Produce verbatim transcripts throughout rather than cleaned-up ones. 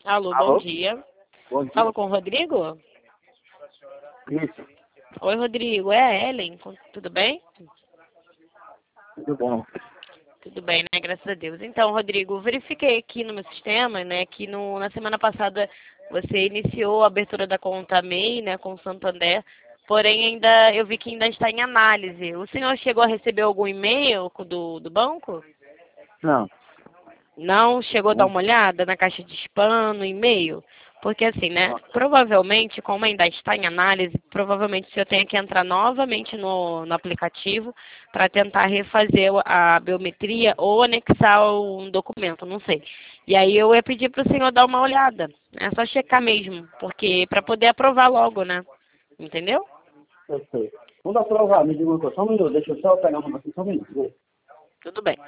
Alô, bom Alô? dia. Bom dia. Falo com o Rodrigo? Isso, Oi, Rodrigo. É a Ellen. Tudo bem? tudo bom. Tudo bem, né? Graças a Deus. Então, Rodrigo, verifiquei aqui no meu sistema, né, que no, na semana passada você iniciou a abertura da conta M E I, né, com o Santander, porém ainda eu vi que ainda está em análise. O senhor chegou a receber algum e-mail do, do banco? Não, Não chegou a dar não, uma olhada na caixa de spam, no e-mail? Porque assim, né? não. Provavelmente, como ainda está em análise, provavelmente o senhor tenha que entrar novamente no, no aplicativo para tentar refazer a biometria ou anexar um documento, não sei. E aí eu ia pedir para o senhor dar uma olhada. É só checar mesmo, porque para poder aprovar logo, né? Entendeu? Eu sei. Vamos aprovar, me diga uma coisa, só um minuto, deixa eu só pegar uma coisa, só um minuto. Tudo bem.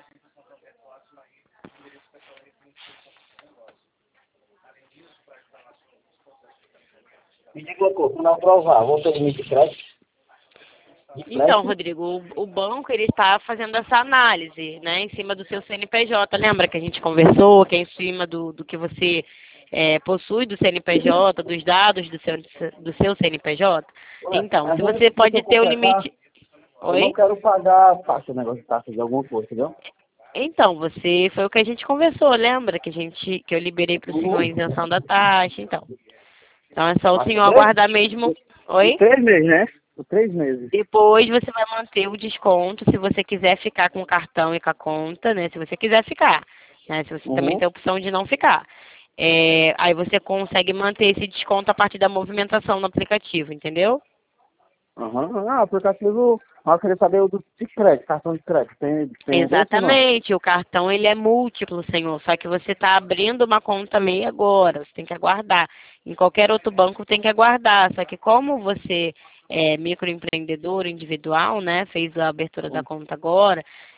Me diga uma coisa, quando aprovar, vou ter limite de crédito? De Então, crédito? Rodrigo, o, o banco ele está fazendo essa análise, né, em cima do seu C N P J. Lembra que a gente conversou que é em cima do, do que você é, possui do C N P J, dos dados do seu, do seu C N P J? Ué, Então, mas se vamos você se pode eu ter o completar, limite. eu não Oi? quero pagar taxa, negócio de taxa de alguma coisa, entendeu? Então, você foi o que a gente conversou, lembra que a gente que eu liberei para o senhor a Uhum. isenção da taxa, então. Então é só o Mas por senhor três? aguardar mesmo. Por Oi? três meses, né? Por três meses. Depois você vai manter o desconto se você quiser ficar com o cartão e com a conta, né? Se você quiser ficar, né? Se você também Uhum. tem a opção de não ficar. É, aí você consegue manter esse desconto a partir da movimentação no aplicativo, entendeu? Aham. Ah, aplicativo, mas eu queria saber o do de crédito, cartão de crédito. Tem, tem um desse ou não? Exatamente. O cartão ele é múltiplo, senhor. Só que você está abrindo uma conta meia agora. Você tem que aguardar. Em qualquer outro banco tem que aguardar. Só que como você é microempreendedor individual, né? Fez a abertura da conta agora.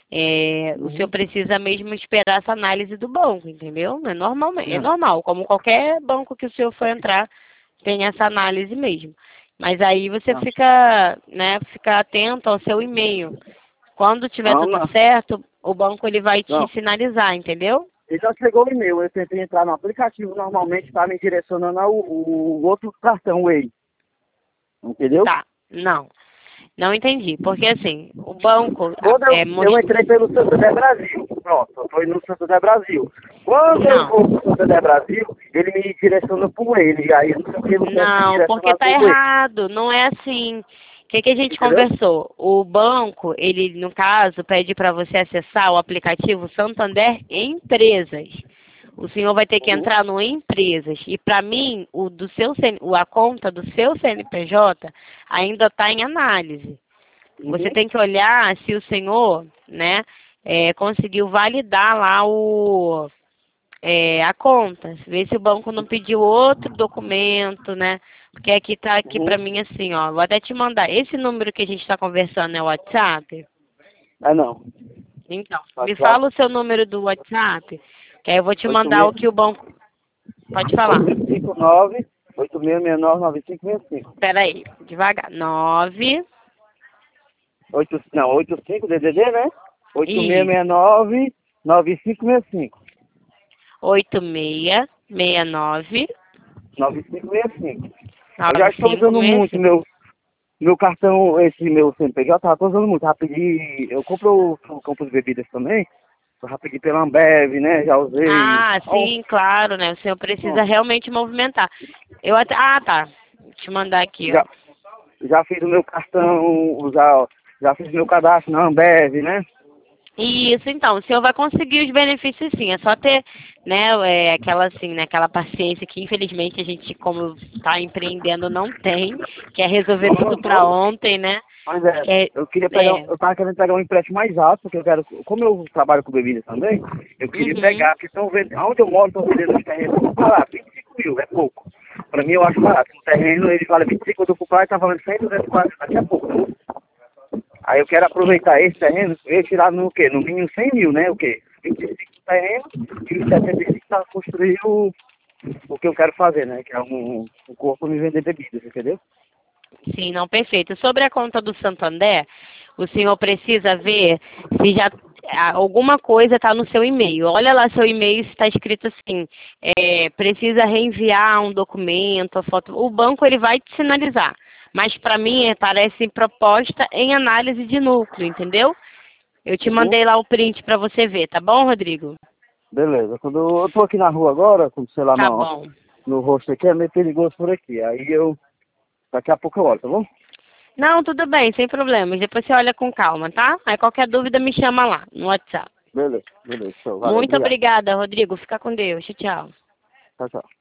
É, o senhor Uhum. precisa mesmo esperar essa análise do banco, entendeu? É normal, é Não. normal. Como qualquer banco que o senhor for entrar, tem essa análise mesmo. Mas aí você Não. fica, né? Fica atento ao seu e-mail. Quando tiver Não, tudo não. certo, o banco ele vai te Não. sinalizar, entendeu? E já chegou o e-mail, eu tentei entrar no aplicativo, normalmente está me direcionando ao o, o outro cartão, o Way. Entendeu? Tá. Não. Não entendi. Porque assim, o banco a- Quando eu, é eu most... entrei pelo Santander Brasil, pronto, eu estou indo no Santander Brasil. Quando eu Não. vou pro Santander Brasil, ele me direciona pro Way, e aí eu não sei porque não quero ser Não, porque direcionado tá pro Way. errado. Não é assim. O que, que a gente Entendeu? conversou? O banco, ele, no caso, pede para você acessar o aplicativo Santander Empresas. O senhor vai ter que Uhum. entrar no Empresas. E para mim, o do seu C N o- a conta do seu C N P J ainda está em análise. Você Uhum. tem que olhar se o senhor, né, é, conseguiu validar lá o, é, a conta. Ver se o banco não pediu outro documento, né? Porque aqui tá aqui Uhum. pra mim assim, ó. Vou até te mandar. Esse número que a gente está conversando é o WhatsApp? Ah, não. Então, me WhatsApp fala o seu número do WhatsApp, que aí eu vou te oito mandar o seis que o banco. Pode falar. cinco nove oito seis seis nove nove cinco seis cinco. Espera aí, devagar. Nove. oito, não, oito cinco D D D, né? oito seis Isso. seis nove nove cinco seis cinco. Oito seis seis nove nove cinco seis cinco. Eu já nove estou cinco usando seis muito cinco. meu, meu cartão, esse meu C N P J, eu tô usando muito. Já pedi, eu compro, eu compro bebidas também, eu já pedi pela Ambev, né? Já usei. Ah, Ó, sim, claro, né? O senhor ó, precisa realmente movimentar. Eu até. Ah, tá. Vou te mandar aqui, ó. já, já fiz o meu cartão, já, já fiz meu cadastro na Ambev, né? Isso, então, o senhor vai conseguir os benefícios sim, é só ter, né, é, aquela assim, né, aquela paciência que infelizmente a gente, como está empreendendo, não tem, que é resolver tudo para Uhum. ontem, né? Mas é, Que é, eu queria pegar, é, eu tava querendo pegar um empréstimo mais alto, porque eu quero, como eu trabalho com bebidas também, eu queria uhum. pegar, porque estão vendo, onde eu moro, estão vendendo os terrenos, vou falar, vinte e cinco mil, é pouco. Pra mim eu acho barato, um terreno ele vale vinte e cinco, eu tô comprando, tá valendo cem, duzentos, quase, daqui a pouco, né? Aí eu quero aproveitar esse terreno, e tirar no quê? No mínimo cem mil, né, o quê? vinte e cinco terreno, e os setenta e cinco para construir o, o que eu quero fazer, né, que é um, um corpo me vender bebidas, entendeu? Sim, não, perfeito. Sobre a conta do Santander, o senhor precisa ver se já alguma coisa está no seu e-mail. Olha lá seu e-mail se está escrito assim, é, precisa reenviar um documento, a foto. O banco ele vai te sinalizar. Mas para mim parece proposta em análise de núcleo, entendeu? Eu te Uhum. mandei lá o print para você ver, tá bom, Rodrigo? Beleza. Quando eu, eu tô aqui na rua agora, como sei lá, Tá no, bom. no rosto aqui, é meio perigoso por aqui. Aí eu, daqui a pouco eu olho, tá bom? Não, tudo bem, sem problemas. Depois você olha com calma, tá? Aí qualquer dúvida me chama lá no WhatsApp. Beleza, beleza. Show. Valeu, Muito obrigado. obrigada, Rodrigo. Fica com Deus. Tchau, tchau. Tchau, tchau.